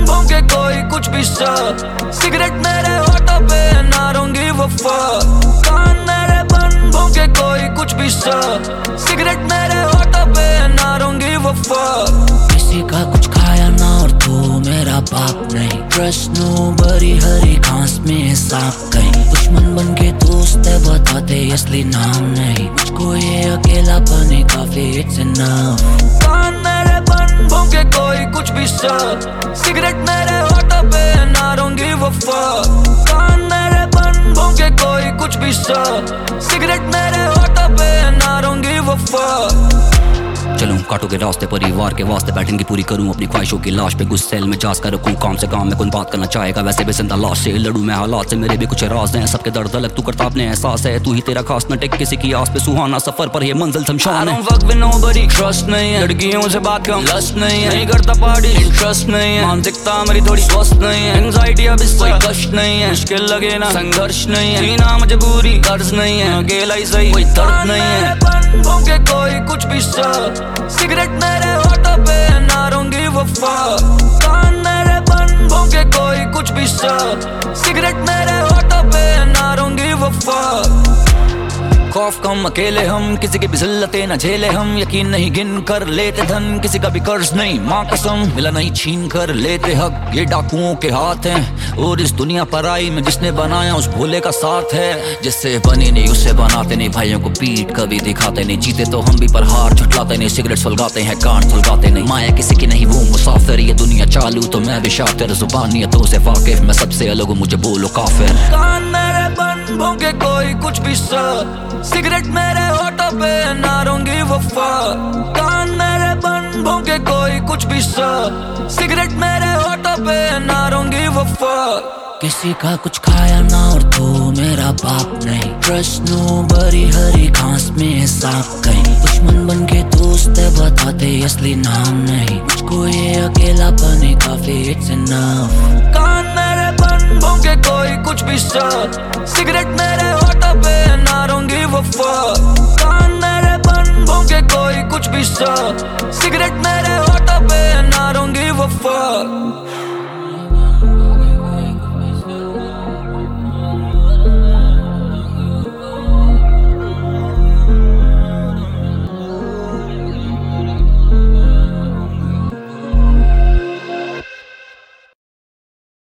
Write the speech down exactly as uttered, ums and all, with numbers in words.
भौंके कोई कुछ भी सा, सिगरेट मेरे होठों पे ना रहूंगी वफा। कान मेरे बंद भौंके कोई कुछ भी सा, सिगरेट मेरे होठों पे ना रहूंगी वफा। किसी का कुछ खाया ना और तू मेरा बाप नहीं, ट्रस्ट नो बड़ी हरी घास में सांप कहीं। दुश्मन बन के दोस्त है बताते असली नाम नहीं, मुझको ये अकेलापन ही काफी इट्स इनफ। कान मेरे बंद भौंके कोई कुछ भी सा, सिगरेट मेरे होठों पे ना रहूंगी वफा। कान मेरे बंद भौंके कोई कुछ भी सा, सिगरेट मेरे होठों पे ना रहूंगी वफा। चलूं कांटों के रास्ते परिवार के वास्ते बैठेंगी पूरी करूं अपनी ख्वाहिशों की लाश पे गुस्सेल में जास कर रखूं काम से काम में कौन बात करना चाहेगा वैसे भी जिंदा लाश से लड़ूं मैं हालात से मेरे भी कुछ राज हैं सबके दर्द अलग तू करता अपने एहसास है तू ही तेरा खास न टेक किसी की आस पे सुहाना सफर पर ये मंजिल शमशान है। वक्त में नोबडी ट्रस्ट नहीं है, लड़कियों से बात कम लस्ट नहीं है, नहीं करता पार्टी इंटरेस्ट नहीं है, मानसिकता मेरी थोड़ी स्वस्थ नहीं है, एंजाइटी अब इस कोई कष्ट नहीं है, मुश्किल लगे ना संघर्ष नहीं है, जीना मजबूरी कर्ज नहीं है, अकेला ही सही कोई दर्द नहीं है। भौंके कोई कुछ भी सा, सिगरेट मेरे होठों पे ना रहूंगी वफा। कान मेरे बंद भौंके कोई कुछ भी सा, सिगरेट मेरे होठों पे ना रहूंगी वफा। खौफ कम अकेले हम, किसी की भी जिल्लतें न झेले हम, यकीन नहीं गिन कर लेते धन, किसी का भी कर्ज नहीं माँ कसम, मिला नहीं छीन कर लेते हक, ये डाकुओं के हाथ हैं। और इस दुनिया पर आई में जिसने बनाया उस भोले का साथ है, जिससे बने नहीं उससे बनाते नहीं, भाइयों को पीठ कभी दिखाते नहीं, जीते तो हम भी पर हार झुटलाते नहीं, सिगरेट सुलगाते हैं कान सुलगाते नहीं, माया किसी की नहीं वो मुसाफिर, ये दुनिया चालू तो मैं भी शातिर, जुबानियतों से वाकिफ मैं सबसे अलग हूँ मुझे बोलो काफिर। कान मेरे बंद भौंके कोई कुछ भी सा, सिगरेट मेरे होठों पे ना रहूंगी वफा। कान मेरे बंद भौंके कोई कुछ भी सा, सिगरेट मेरे होठों पे ना रहूंगी वफा। किसी का कुछ खाया ना और तू मेरा बाप नहीं, ट्रस्ट नो बड़ी हरी घास में सांप कहीं। दुश्मन बन के दोस्त है बताते असली नाम नहीं, मुझको ये अकेलापन ही काफी इट्स इनफ। कान मेरे बंद भौंके कोई कुछ भी सा, सिगरेट मेरे होठों पे ना रहूंगी वफा। कान मेरे बंद भौंके कोई कुछ भी सा, सिगरेट मेरे होठों पे ना रहूंगी वफा।